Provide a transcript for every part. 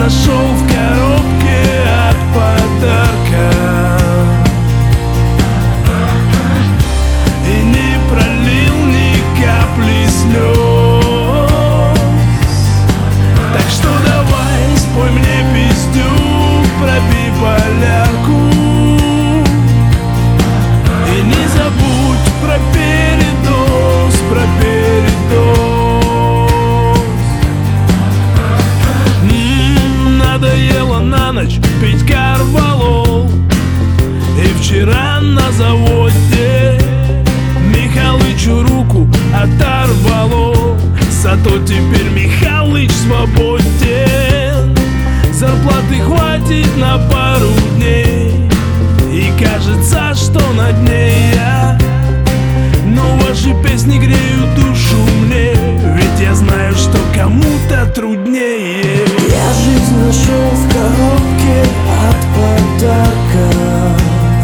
нашел в коробке от подарка и не пролил ни капли слез. Так что давай, спой мне песню про биполярку и не забудь про передоз, про передоз. Надоело на ночь пить карвалол, и вчера на заводе Михалычу руку оторвало. Зато теперь Михалыч свободен, зарплаты хватит на пару дней, и кажется, что на дне я. Но ваши песни греют душу мне, ведь я знаю, что кому-то труднее. Я жизнь нашел в коробке от подарков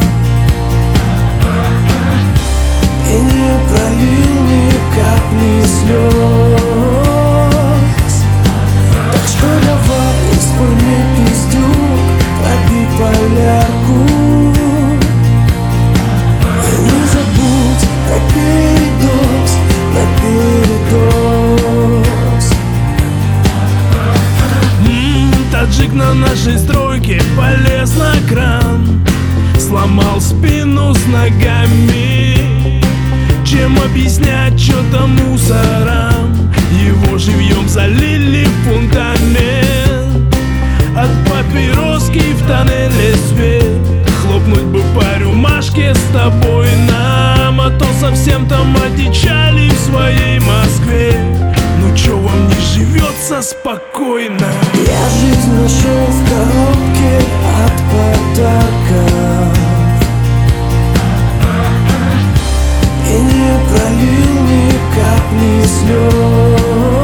и не пролил ни капли слез. Так что давай, спой мне песню про биполярку и не забудь про передоз, про передоз. Таджик на нашей стройке полез на кран, сломал спину с ногами. Чем объяснять что-то мусорам? Его живьем залили в фундамент. От папироски в тоннеле свет, хлопнуть бы по рюмашке с тобой нам, а то совсем там одичали в своей Москве. Ну чё вам не живется спокойно? Я жизнь нашел в коробке от подарков и не пролил ни капли слез.